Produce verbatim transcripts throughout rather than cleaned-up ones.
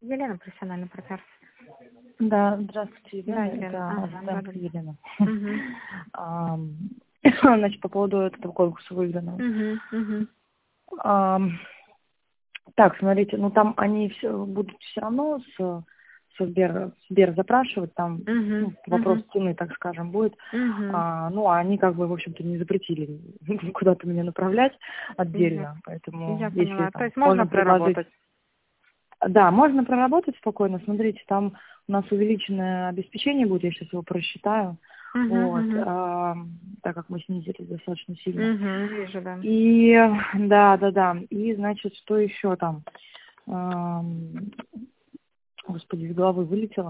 Елена, профессиональный партнер. Да, здравствуйте, Да, Елена. Елена. Это Ага, Астенко да, Елена. Угу. Ам, Значит, по поводу этого конкурса выигранного. Угу. Угу. Ам, Так, смотрите, ну там они все будут все равно с, с Сбер, Сбер запрашивать, там ну, Угу. вопрос Угу. цены, так скажем, будет. Угу. А, ну, а они как бы, в общем-то, не запретили куда-то меня направлять отдельно, поэтому Я если поняла. То там есть можно можно предложить. проработать. Да, можно проработать спокойно. Смотрите, там у нас увеличенное обеспечение будет, я сейчас его просчитаю. Угу. Вот, Угу. а, так как мы снизились достаточно сильно. Угу. Вижу, да. И да, да, да. И значит, что еще там? Ам, Господи, из головы вылетело.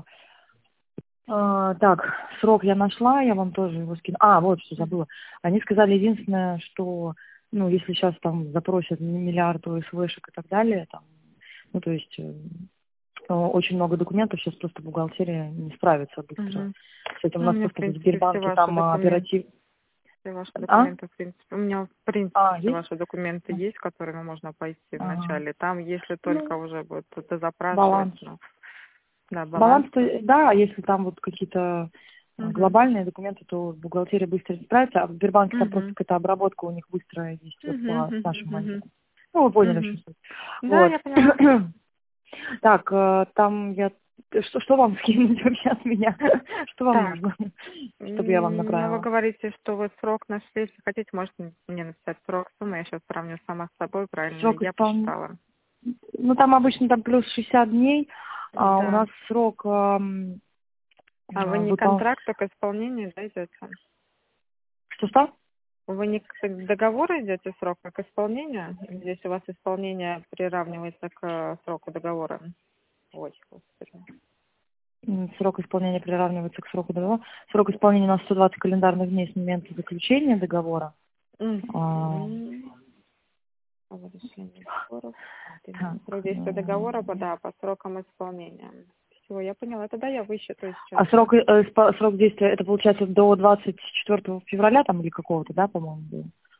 А, так, срок я нашла, я вам тоже его скину. А, вот что забыла. Они сказали единственное, что, ну, если сейчас там запросят миллиард ОСВшек и так далее, там, ну, то есть э, очень много документов, сейчас просто бухгалтерия не справится быстро. Угу. С этим у Ну, у нас меня, в просто в принципе, все Сбербанке ваши там а, документы. оператив... Все ваши А? документы, в принципе. У меня, в принципе, А, все есть? ваши документы есть, которыми можно пойти Ага. вначале. Там, если только Ну, уже будет это запрашивать, баланс. ну, да, баланс. Баланс, то- да, если там вот какие-то а, Угу. глобальные документы, то бухгалтерия быстро справится, а в Сбербанке там просто Угу. какая-то обработка у них быстрая есть вот Угу. по, с нашим Угу. Угу. моментом. Ну, вы поняли, Угу. что суть. Да, Вот. я поняла. Так, э, там я... Что, что вам скинуть вообще от меня? Что вам Так, нужно, чтобы я вам м, ну вы направила? говорите, что вы срок нашли. Если хотите, можете мне написать срок суммы. Я сейчас сравню сама с собой, правильно ли Срок я исполнения... посчитала. Ну, там обычно там плюс шестьдесят дней, а у Да. нас срок эм, А вы э, не выпол... контракт, только исполнение, да, идете? Что-что? Вы не к договору идете срок, а к исполнению? Здесь у вас исполнение приравнивается к э, сроку договора. Ой, господи. М, Срок исполнения приравнивается к сроку договора. Срок исполнения у нас сто двадцать календарных дней с момента заключения договора. А, Мгм. Разрешение споров. так, Срок действия договора, по- м, да, по срокам исполнения. Все, я поняла. Тогда я высчитаю сейчас. а срок, э, испо- срок действия, это получается до двадцать четвёртого февраля там или какого-то, да, по-моему, было?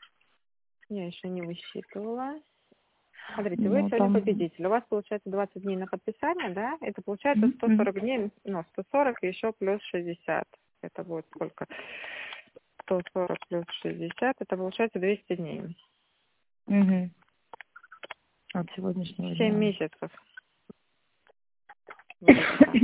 Я еще не высчитывала. Смотрите, вы Ну, сегодня там... победитель. У вас получается двадцать дней на подписание, да? Это получается Мгм, сто мгм, сорок дней, ну, сто сорок и еще плюс шестьдесят. Это будет сколько? сто сорок плюс шестьдесят, это получается двести дней. мгм. От сегодняшнего семь дня. месяцев. Где-то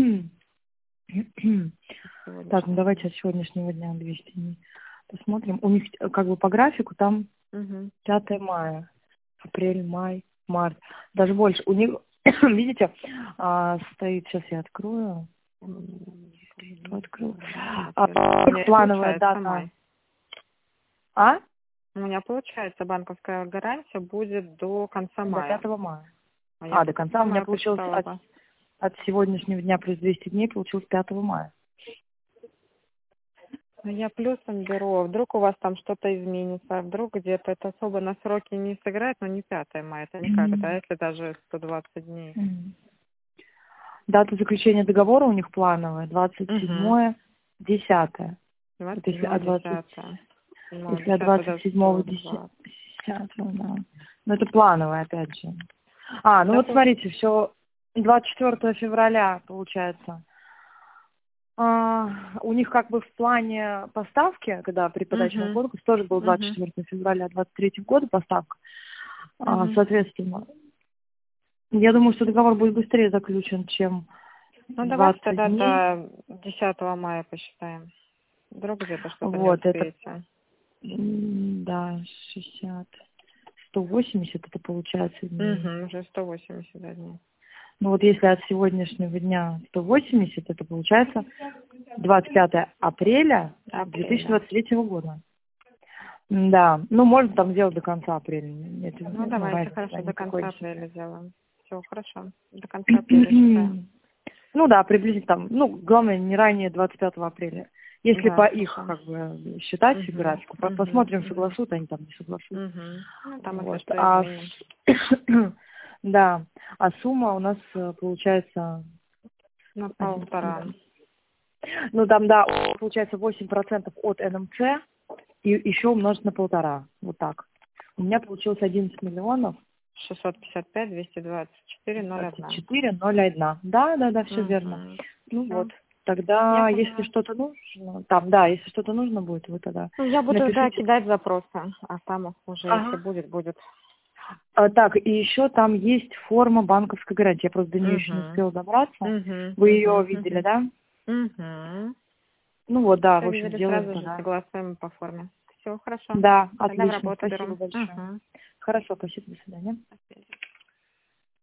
Так, ну сегодняшнего давайте дня. от сегодняшнего дня двести дней посмотрим. У них э, как бы по графику там Угу. пятое мая, апрель, май, март. Даже больше. У них, видите, а, стоит, сейчас я открою. Что открою? А, У меня и плановая получается дата. май. А? У меня получается банковская гарантия будет до конца До мая. пятого мая. А я А, до по конца конца у меня мая получилось посчитала, от, да. от сегодняшнего дня плюс двести дней получилось пятого мая. А я плюсом беру, а вдруг у вас там что-то изменится, а вдруг где-то это особо на сроки не сыграет, но не пятое мая, это никак, это а если даже сто двадцать дней. Мгм. Дата заключения договора у них плановая, двадцать Угу. седьмое десятое. Вот двадцать если седьмое от двадцать, десятое. седьмое если от десятое двадцать до седьмого сто двадцать. десятого, да. Ну это плановое опять же. А, ну Да, вот пол- смотрите, все двадцать четвёртого февраля получается. А, у них как бы в плане поставки, когда при подаче на Мгм. конкурс, тоже был двадцать Мгм. четвёртого февраля двадцать третьего года поставка. А, Мгм. соответственно, я думаю, что договор будет быстрее заключен, чем Ну давайте двадцать тогда дней. до десятого мая посчитаем. Вдруг где-то что-то не Вот, это, успеете. м, да, шестьдесят, сто восемьдесят это получается дней. Угу, уже сто восемьдесят дней. Ну вот если от сегодняшнего дня сто восемьдесят, это получается двадцать пятое апреля две тысячи Апреля. двадцать третьего года. Да, ну можно там сделать до конца апреля. Это, Ну ну, давайте, разницы хорошо, до никакой конца не апреля считаю. сделаем. Все, хорошо. До конца апреля считаем. Ну да, приблизительно там, ну, главное, не ранее двадцать пятого апреля. Если Да, по их, хорошо. как бы, считать Угу, графику, по- угу, посмотрим, угу, согласуют они там, не согласуют. угу. Ну там, если Вот. что, А изменим. с- да, а сумма у нас э, получается На один полтора. секунду. Ну там, да, получается восемь процентов от эн эм цэ и еще умножить на полтора. Вот так. У меня получилось одиннадцать миллионов шестьсот пятьдесят пять двести двадцать четыре ноль один. четыре ноль один. Да, да, да, все Угу. верно. Ну Всё. вот. Тогда, Я если поняла. что-то нужно, там, да, если что-то нужно будет, вы тогда Ну, я буду, да, напишите. кидать запросы, а там уже, если Ага. будет, будет. А, так, и еще там есть форма банковской гарантии. Я просто до нее еще не Угу. успела добраться. Угу. Вы ее Угу. видели, да? Угу. Ну вот, да, в Все общем, видели, сделаем сразу же тогда. согласуем по форме. Все, хорошо. Да, Тогда в отлично. работу беру. Спасибо большое. Угу. Хорошо, спасибо, до свидания.